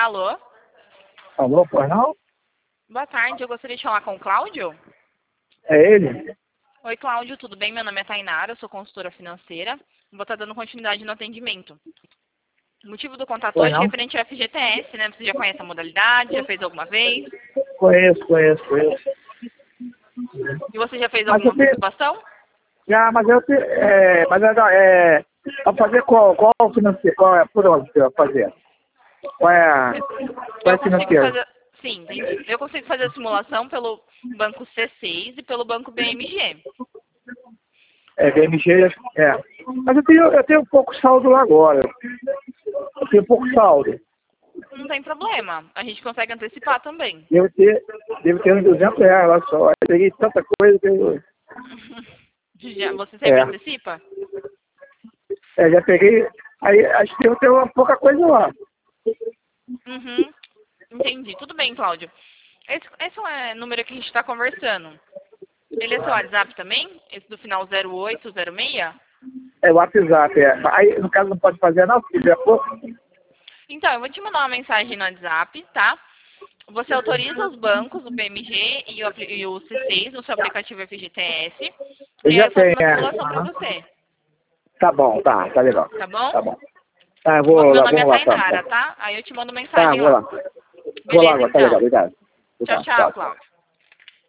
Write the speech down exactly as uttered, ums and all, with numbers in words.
Alô? Alô, pois não? Boa tarde, eu gostaria de falar com o Cláudio. É ele? Oi, Cláudio, tudo bem? Meu nome é Tainara, eu sou consultora financeira. Vou estar dando continuidade no atendimento. O motivo do contato Pois hoje é não? referente ao F G T S, né? Você já conhece a modalidade, já fez alguma vez? Conheço, conheço, conheço. E você já fez Mas alguma eu tenho. antecipação? Já, mas eu tenho. É, mas é, é pra fazer qual? Qual o financeiro? Qual é por onde você vai fazer? Qual é a. Qual é Eu a consigo financeira? fazer... Sim, entendi. Eu consigo fazer a simulação pelo banco C seis e pelo banco B M G. É, B M G, é. Mas eu tenho, eu tenho um pouco saldo lá agora. Eu tenho pouco saldo. Não tem problema. A gente consegue antecipar também. Devo ter, devo ter uns duzentos reais lá só. Eu peguei tanta coisa que eu. Já- Você É, sempre antecipa? é já peguei. Aí acho que eu tenho uma pouca coisa lá. Uhum. Entendi. Tudo bem, Cláudio. Esse, esse é o número que a gente está conversando. Ele é seu WhatsApp também? Esse do final zero oito zero seis? É o WhatsApp, é. Aí, no caso, não pode fazer não, se quiser pouco. Então, eu vou te mandar uma mensagem no WhatsApp, tá? Você autoriza os bancos, o B M G e o, apli- e o C seis no seu aplicativo F G T S. Eu E aí já eu faço tenho, uma é. simulação para Aham. você, Tá bom, tá, tá legal. tá bom? Tá bom. Tá, eu Vo- vou Meu lá, nome é vamos lá, tá. Tá, Tainara, tá? Aí eu te mando tá mensagem vou lá. lá. Vou lá Beleza, agora, tá legal, então. obrigado. Tchau, Tá, tchau, tchau, tchau. Cláudio.